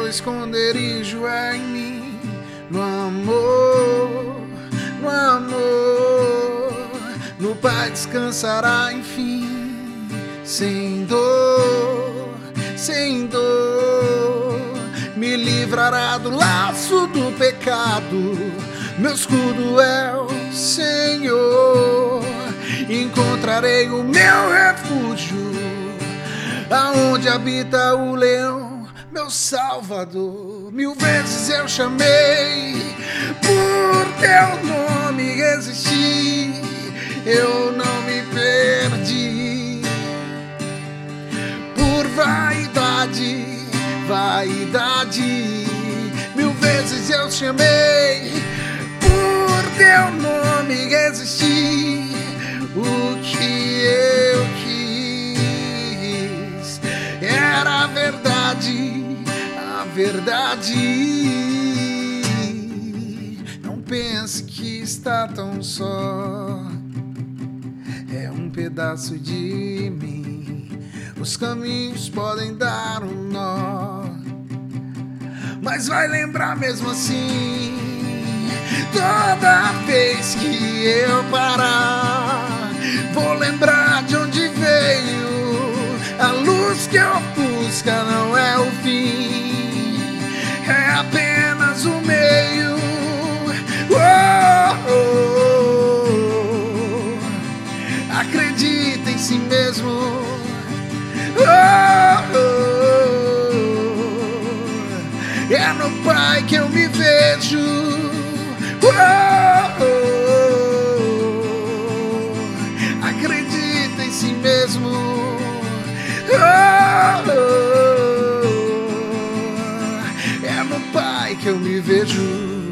Teu esconderijo é em mim, no amor, no amor. No Pai descansará, enfim, sem dor, sem dor. Me livrará do laço do pecado, meu escudo é o Senhor. Encontrarei o meu refúgio, aonde habita o leão, meu Salvador. 1000 vezes eu chamei, por teu nome resisti, eu não me perdi. Por vaidade, vaidade, 1000 vezes eu chamei, por teu nome resisti. O que eu quis era a verdade, a verdade. Não pense que está tão só, é um pedaço de mim. Os caminhos podem dar um nó, mas vai lembrar mesmo assim. Toda vez que eu parar, vou lembrar de onde veio. A luz que ofusca não é o fim, é apenas o meio. Oh, oh, oh. Acredita em si mesmo. Oh, oh, oh. É no Pai que eu me vejo. Oh, oh, oh. Acredita em si mesmo. Oh, oh, oh. É no Pai que eu me vejo.